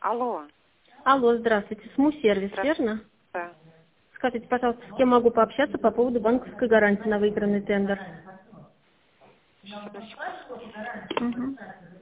Алло. Алло, здравствуйте. СМУ-сервис, верно? Да. Скажите, пожалуйста, с кем могу пообщаться по поводу банковской гарантии на выигранный тендер? Мгм.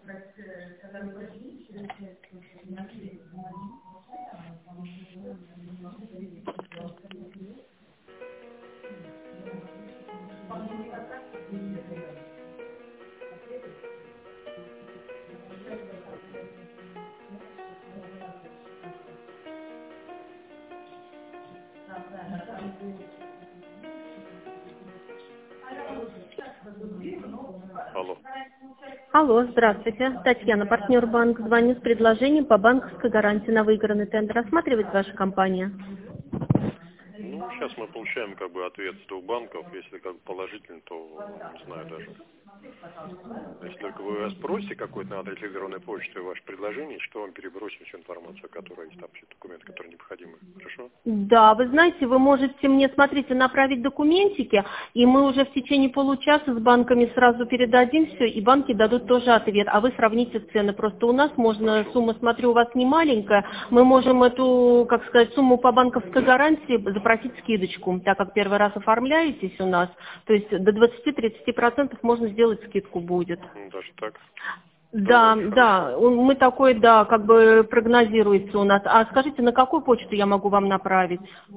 Алло. Алло, здравствуйте. Татьяна, партнер банк. Звоню с предложением по банковской гарантии на выигранный тендер. Рассматривает ваша компания? Ну, сейчас мы получаем как бы ответ с двух банков. Если как бы положительный, то не знаю даже. Если только вы спросите какой-то на адрес электронной почты ваше предложение, что вам перебросим всю информацию, которая есть, там все документы, которые необходимы. Хорошо? Да, вы знаете, вы можете мне, смотрите, направить документики, и мы уже в течение получаса с банками сразу передадим все, и банки дадут тоже ответ, а вы сравните цены. Просто у нас можно, Хорошо. сумма, смотрю, у вас не маленькая, мы можем эту, как сказать, сумму по банковской гарантии запросить скидочку, так как первый раз оформляетесь у нас, то есть до 20-30% можно сделать скидку будет. Ну, даже так. Да, очень да, мы такой, да, как бы прогнозируется у нас. А скажите, на какую почту я могу вам направить?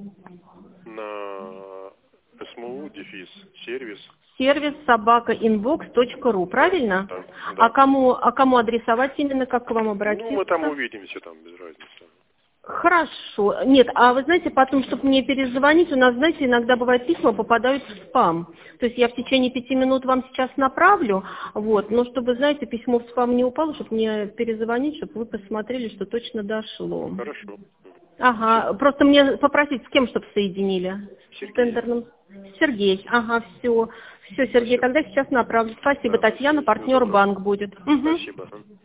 На СМУ, сервис. Сервис собака.inbox.ru, правильно? Да, А да. кому адресовать именно, как к вам Ну, мы там обратиться? увидимся, там, без разницы. Хорошо. Нет, а вы знаете, потом, чтобы мне перезвонить, у нас, знаете, иногда бывает письма попадают в спам. То есть я в течение 5 минут вам сейчас направлю, вот, но чтобы, знаете, письмо в спам не упало, чтобы мне перезвонить, чтобы вы посмотрели, что точно дошло. Хорошо. Ага, просто мне попросить, с кем, чтобы соединили? С Сергей. тендерным. Сергей, ага, все. Все, Сергей, Спасибо. тогда сейчас направлю. Спасибо, Да, Татьяна, всего партнер доброго. банк будет. Угу. Спасибо.